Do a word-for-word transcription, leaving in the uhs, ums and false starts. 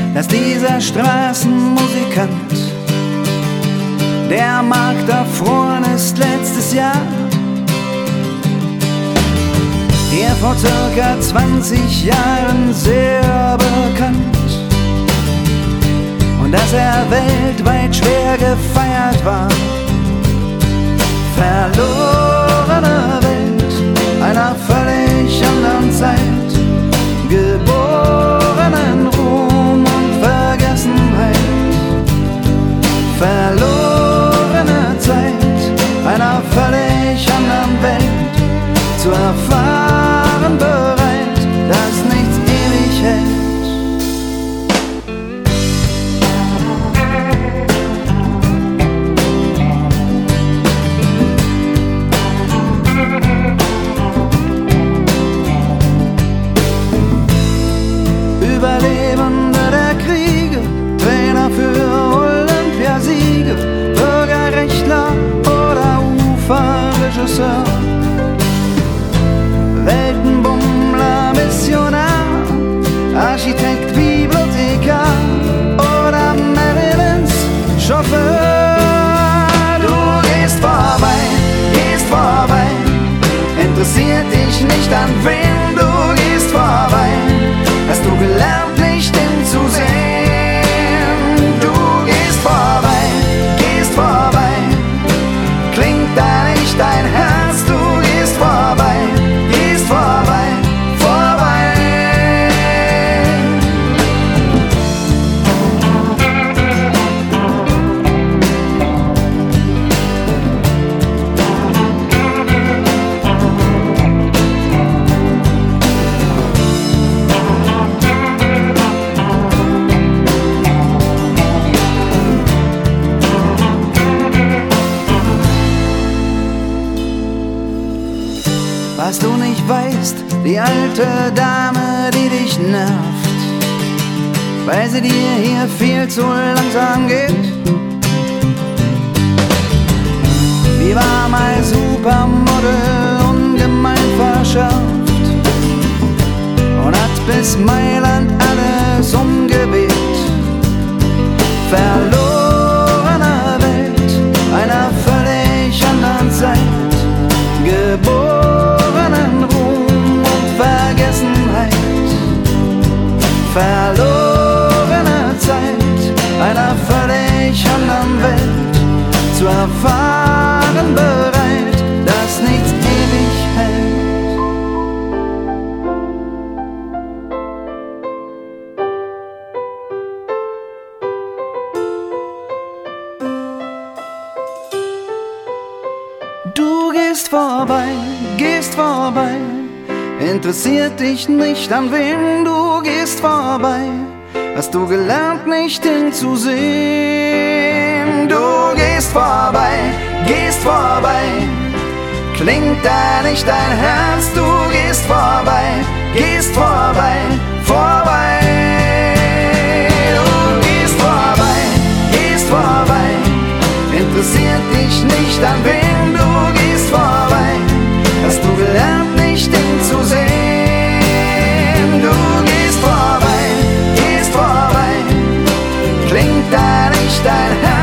dass dieser Straßenmusikant, der Markt erfroren ist letztes Jahr, der vor circa zwanzig Jahren sehr bekannt, und dass er weltweit schwer gefeiert war. Verlorene Welt einer völlig anderen Zeit, geboren in Ruhm und Vergessenheit. Verlorene Zeit einer völlig anderen Welt, zu erfahren bereit, dass nichts ewig hält. Überlebende der Kriege, Trainer für Olympiasiege, Bürgerrechtler oder Uferregisseur, Weltenbummler, Missionar, Architekt, Bibliothekar oder Marilyns Chauffeur. Du gehst vorbei, gehst vorbei, interessiert dich nicht, an wen du gehst vorbei. Hast du gelernt, nicht hinzusehen? Du gehst vorbei, gehst vorbei, klingt da nicht dein Herz? Du gehst vorbei, gehst vorbei, vorbei. Was du nicht weißt, die alte Dame, die dich nervt, weil sie dir hier viel zu langsam geht. Die war mal Supermodel, ungemein verschärft, und hat bis Mailand alles umgeweht. Verlorene Welt einer völlig anderen Zeit, geboren in Ruhm und Vergessenheit. Verlorene Zeit einer völlig anderen Welt, zu erfahren bereit, dass nichts ewig hält. Du gehst vorbei, gehst vorbei, interessiert dich nicht, an wem du gehst vorbei. Hast du gelernt, nicht hinzusehen? Du gehst vorbei, gehst vorbei, klingt da nicht dein Herz? Du gehst vorbei, gehst vorbei, vorbei. Du gehst vorbei, gehst vorbei, interessiert dich nicht, an wem du gehst vorbei. Hast du gelernt, nicht hinzusehen? Du gehst vorbei, gehst vorbei, klingt da nicht dein Herz?